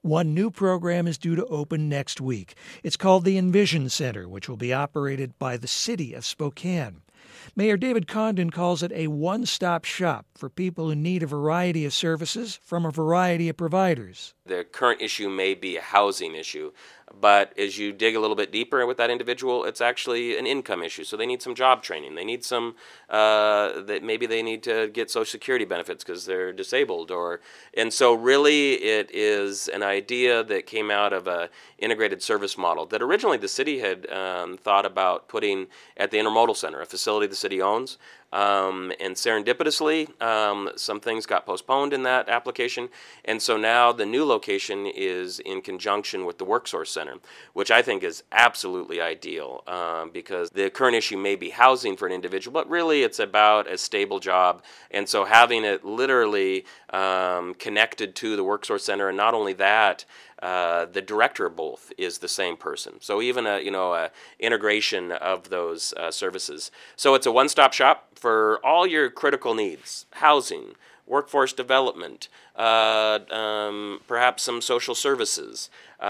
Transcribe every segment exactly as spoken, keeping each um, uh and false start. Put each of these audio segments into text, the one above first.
One new program is due to open next week. It's called the Envision Center, which will be operated by the city of Spokane. Mayor David Condon calls it a one-stop shop for people who need a variety of services from a variety of providers. The current issue may be a housing issue, but as you dig a little bit deeper with that individual, it's actually an income issue. So they need some job training. They need some, uh, that maybe they need to get Social Security benefits because they're disabled. or And so really it is an idea that came out of a integrated service model that originally the city had um, thought about putting at the Intermodal Center, a facility the city owns. Um, and serendipitously, um, some things got postponed in that application. And so now the new location is in conjunction with the WorkSource Center, which I think is absolutely ideal um, because the current issue may be housing for an individual, but really it's about a stable job. And so having it literally um, connected to the WorkSource Center, and not only that, Uh, the director of both is the same person. So even a you know a integration of those uh, services. So it's a one-stop shop for all your critical needs: housing, workforce development, uh, um, perhaps some social services,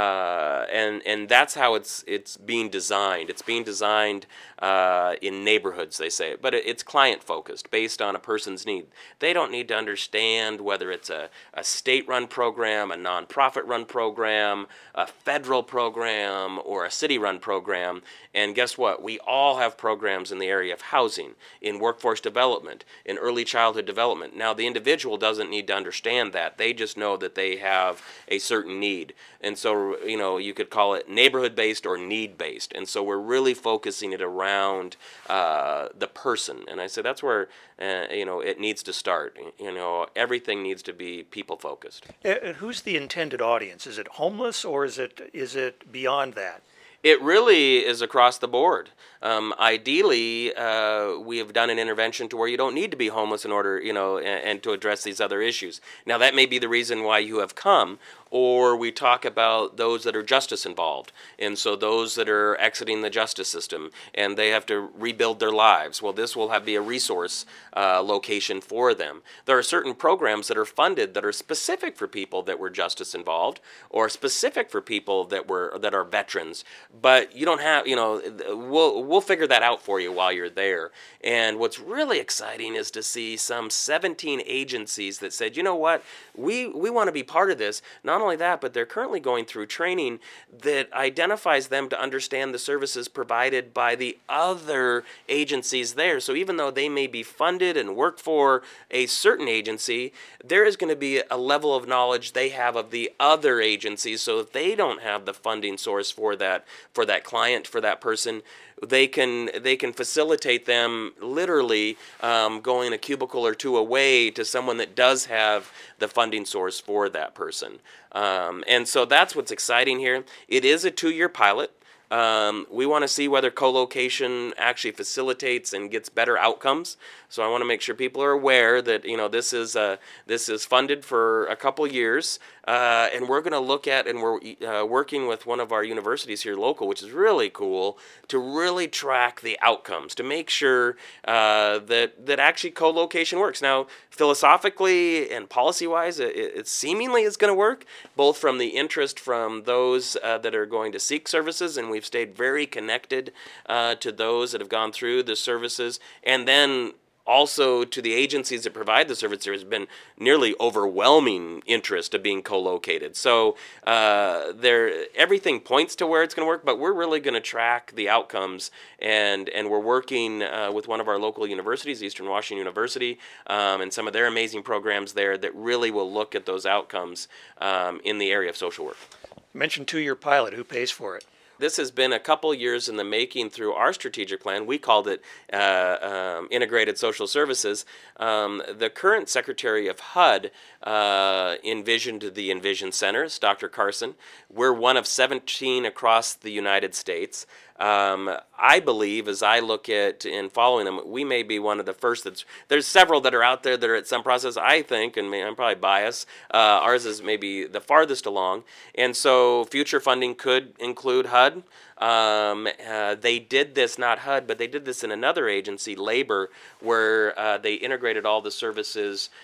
uh, and and that's how it's it's being designed. It's being designed uh, in neighborhoods, they say, but it's client focused, based on a person's need. They don't need to understand whether it's a, a state-run program, a nonprofit-run program, a federal program, or a city-run program. And guess what? We all have programs in the area of housing, in workforce development, in early childhood development. Now, the individual doesn't need to understand that. They just know that they have a certain need. And so, you know, you could call it neighborhood-based or need-based. And so we're really focusing it around uh, the person. And I say that's where, uh, you know, it needs to start. You know, everything needs to be people-focused. Uh, who's the intended audience? Is it homeless, or is it is it beyond that? It really is across the board. Um, ideally, uh, we have done an intervention to where you don't need to be homeless in order, you know, and, and to address these other issues. Now, that may be the reason why you have come, or we talk about those that are justice involved, and so those that are exiting the justice system, and they have to rebuild their lives. Well, this will have be a resource uh, location for them. There are certain programs that are funded that are specific for people that were justice involved, or specific for people that were that are veterans. But you don't have, you know, we'll we'll figure that out for you while you're there. And what's really exciting is to see some seventeen agencies that said, you know what, we we want to be part of this. Not only that, but they're currently going through training that identifies them to understand the services provided by the other agencies there. So even though they may be funded and work for a certain agency, there is going to be a level of knowledge they have of the other agencies. So if they don't have the funding source for that, for that client, for that person, they can they can facilitate them literally um, going a cubicle or two away to someone that does have the funding source for that person. Um, and so that's what's exciting here. It is a two-year pilot. Um, we want to see whether co-location actually facilitates and gets better outcomes. So I want to make sure people are aware that, you know, this is uh, this is funded for a couple years, uh, and we're going to look at, and we're uh, working with one of our universities here local, which is really cool, to really track the outcomes, to make sure uh, that that actually co-location works. Now, philosophically and policy-wise, it, it seemingly is going to work, both from the interest from those uh, that are going to seek services, and we've stayed very connected uh, to those that have gone through the services, and then also to the agencies that provide the service. There has been nearly overwhelming interest of being co-located. So uh, there, everything points to where it's going to work, but we're really going to track the outcomes, and, and we're working uh, with one of our local universities, Eastern Washington University, um, and some of their amazing programs there that really will look at those outcomes um, in the area of social work. You mentioned two-year pilot. Who pays for it? This has been a couple years in the making through our strategic plan. We called it uh, um, Integrated Social Services. Um, the current Secretary of H U D uh, envisioned the Envision Centers, Doctor Carson. We're one of seventeen across the United States. Um, I believe, as I look at and following them, we may be one of the first. That's there's several that are out there that are at some process. I think, and I'm probably biased, uh, ours is maybe the farthest along, and so future funding could include H U D. Um, uh, they did this, not H U D, but they did this in another agency, Labor, where uh, they integrated all the services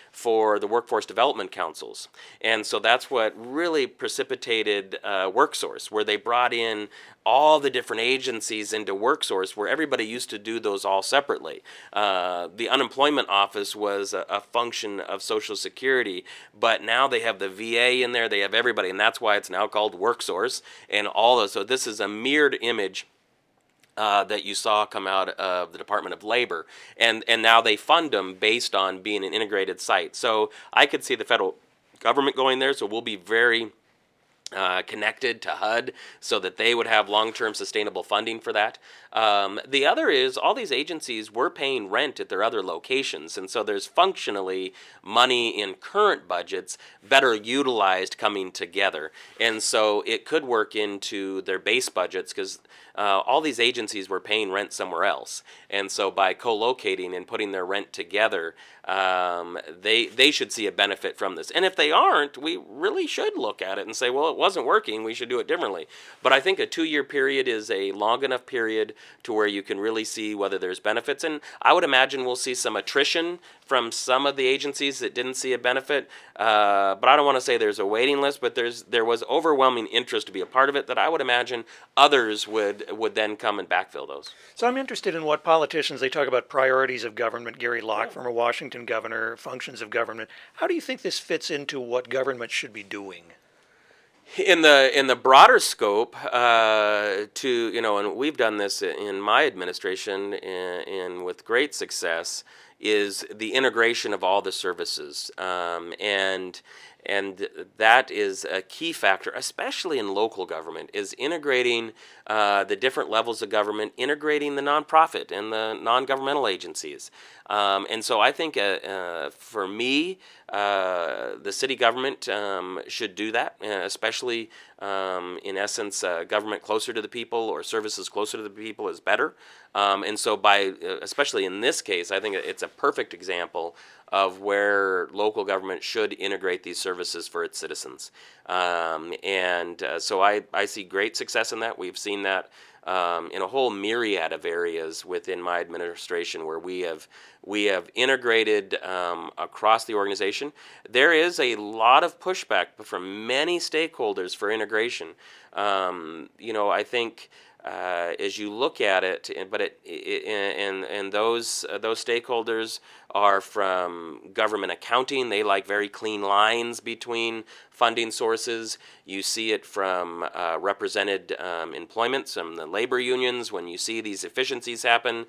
for the workforce development councils. And so that's what really precipitated uh, WorkSource, where they brought in all the different agencies into WorkSource, where everybody used to do those all separately. Uh, the unemployment office was a, a function of Social Security, but now they have the V A in there, they have everybody, and that's why it's now called WorkSource, and all those. So this is a mirrored image Uh, that you saw come out of the Department of Labor, and and now they fund them based on being an integrated site. So I could see the federal government going there, so we'll be very uh, connected to H U D so that they would have long-term sustainable funding for that. Um, the other is all these agencies were paying rent at their other locations, and so there's functionally money in current budgets better utilized coming together. And so it could work into their base budgets because uh, all these agencies were paying rent somewhere else. And so by co-locating and putting their rent together, um, they they should see a benefit from this. And if they aren't, we really should look at it and say, well, it wasn't working, we should do it differently. But I think a two-year period is a long enough period to where you can really see whether there's benefits. And I would imagine we'll see some attrition from some of the agencies that didn't see a benefit. Uh, but I don't want to say there's a waiting list, but there's there was overwhelming interest to be a part of it that I would imagine others would would then come and backfill those. So I'm interested in what politicians, they talk about priorities of government. Gary Locke, yeah. former Washington governor, functions of government. How do you think this fits into what government should be doing? In the in the broader scope, uh, to you know, and we've done this in my administration, and, and with great success, is the integration of all the services, um, and and that is a key factor, especially in local government, is integrating uh, the different levels of government, integrating the nonprofit and the non-governmental agencies. Um, and so I think uh, uh, for me, uh, the city government um, should do that, uh, especially um, in essence, uh, government closer to the people or services closer to the people is better. Um, and so by, uh, especially in this case, I think it's a perfect example of where local government should integrate these services for its citizens. Um, and uh, so I, I see great success in that. We've seen that um, in a whole myriad of areas within my administration where we have we have integrated um, across the organization. There is a lot of pushback from many stakeholders for integration. Um, you know, I think Uh, as you look at it, but it, it and and those uh, those stakeholders are from government accounting. They like very clean lines between funding sources. You see it from uh, represented um, employment, some of the labor unions. When you see these efficiencies happen,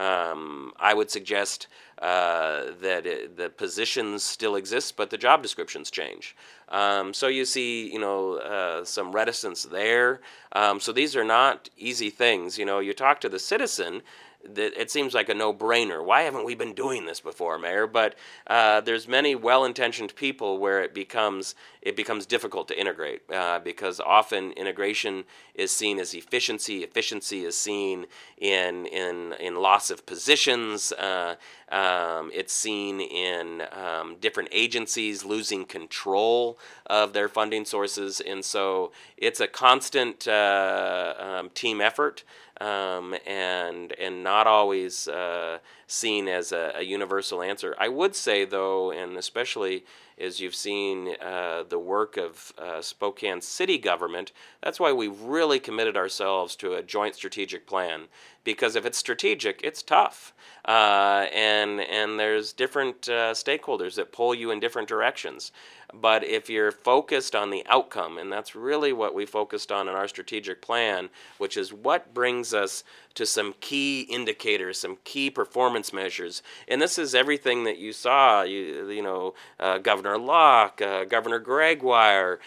um, I would suggest uh, that it, the positions still exist, but the job descriptions change. Um, so you see, you know, uh, some reticence there. Um, so these are not easy things. You know, you talk to the citizen, that it seems like a no-brainer. Why haven't we been doing this before, Mayor? But uh, there's many well-intentioned people where it becomes it becomes difficult to integrate uh, because often integration is seen as efficiency. Efficiency is seen in in in loss of positions. Uh, um, it's seen in um, different agencies losing control of their funding sources, and so it's a constant uh, um, team effort. Um, and and not always uh, seen as a, a universal answer. I would say, though, and especially as you've seen uh, the work of uh, Spokane city government, that's why we've really committed ourselves to a joint strategic plan. Because if it's strategic, it's tough. Uh, and and there's different uh, stakeholders that pull you in different directions. But if you're focused on the outcome, and that's really what we focused on in our strategic plan, which is what brings us to some key indicators, some key performance measures. And this is everything that you saw, you, you know, uh, Governor Locke, uh, Governor Gregoire,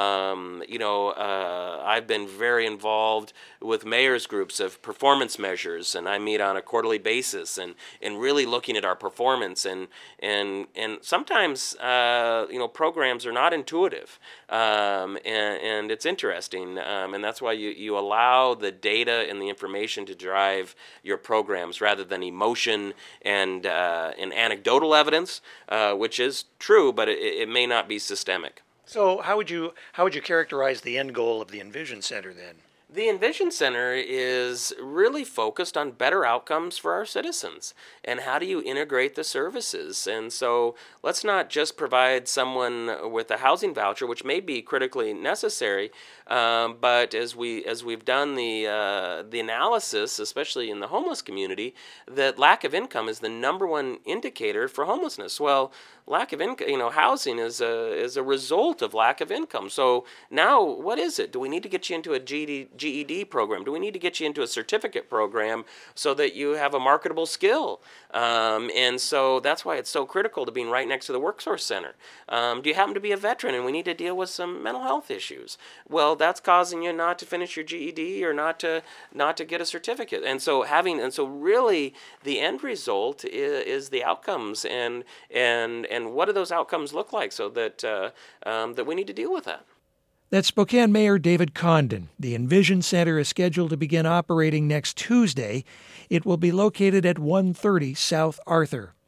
um, you know, uh, I've been very involved with mayors groups of performance measures, and I meet on a quarterly basis, and, and really looking at our performance. And and and sometimes, uh, you know, programs are not intuitive, um, and, and it's interesting, um, and that's why you, you allow the data and the information to drive your programs rather than emotion and uh, and anecdotal evidence, uh, which is true, but it, it may not be systemic. So how would you how would you characterize the end goal of the Envision Center then? The Envision Center is really focused on better outcomes for our citizens and how do you integrate the services. And so let's not just provide someone with a housing voucher, which may be critically necessary, um, but as we as we've done the uh, the analysis, especially in the homeless community, that lack of income is the number one indicator for homelessness. Well, lack of income, you know, housing is a is a result of lack of income. So now, what is it? Do we need to get you into a G D, G E D program? Do we need to get you into a certificate program so that you have a marketable skill? Um, and so that's why it's so critical to being right next to the WorkSource Center. Um, do you happen to be a veteran and we need to deal with some mental health issues? Well, that's causing you not to finish your G E D or not to not to get a certificate. And so having and so really the end result is, is the outcomes and and and what do those outcomes look like so that uh, um, that we need to deal with that. That's Spokane Mayor David Condon. The Envision Center is scheduled to begin operating next Tuesday. It will be located at one thirty South Arthur.